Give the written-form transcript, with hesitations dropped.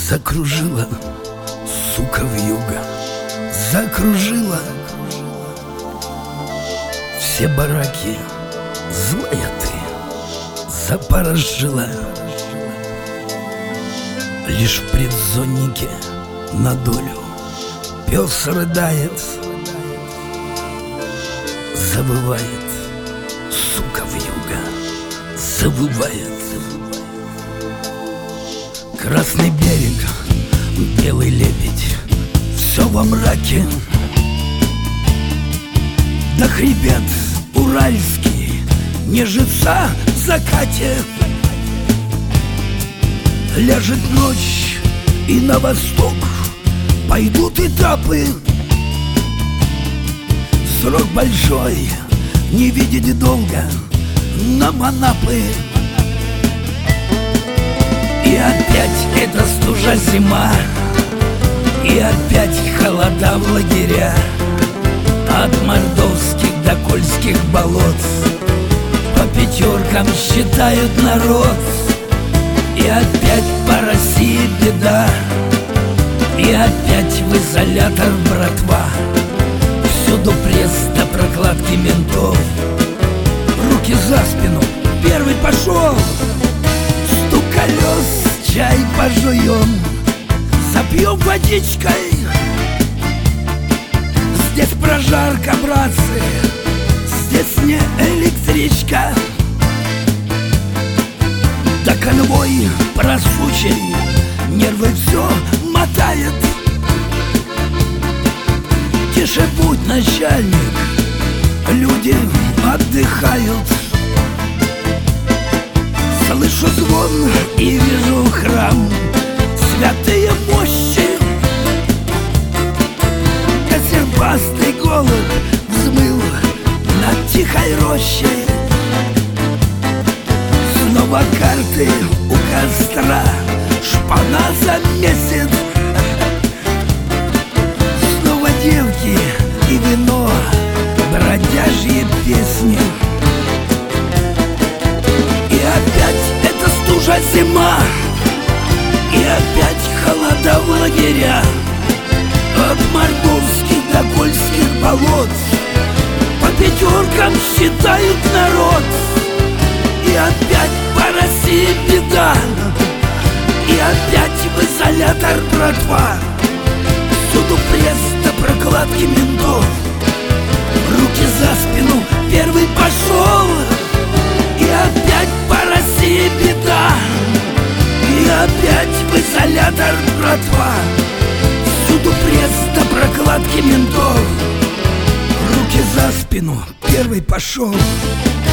Закружила, сука, вьюга, закружила все бараки, злая ты, запорожила. Лишь в предзоннике на долю пес рыдает, завывает, сука, вьюга, завывает. Красный берег, белый лебедь, все во мраке. Да хребет уральский нежится в закате. Ляжет ночь, и на восток пойдут этапы. Срок большой, не видеть долго нам Анапы. И опять эта стужа зима, и опять холода в лагеря. От мордовских до кольских болот по пятеркам считают народ. И опять по России беда, и опять в изолятор братва. Всюду пресс до прокладки ментов. Руки за спину, первый пошел. Стук колес, чай пожуем, запьем водичкой. Здесь прожарка, братцы, здесь не электричка. Да конвой просучий, нервы все мотает. Тише будь, начальник, люди отдыхают. Слышу звон и вижу храм, святые мощи. Косербастый голубь взмыл над тихой рощей. Снова карты у костра, шпана за месяц. Снова девки и вино, бродяжьи песни. И опять эта стужа зима, и опять холода в лагеря. От мордовских до кольских болот по пятеркам считают народ. И опять по России беда, и опять в изолятор братва. Всюду пресс до прокладки ментов. Руки за спину, первый пошел. И опять по России беда, и опять в изолятор братва. Всюду пресс до прокладки ментов. Руки за спину, первый пошел.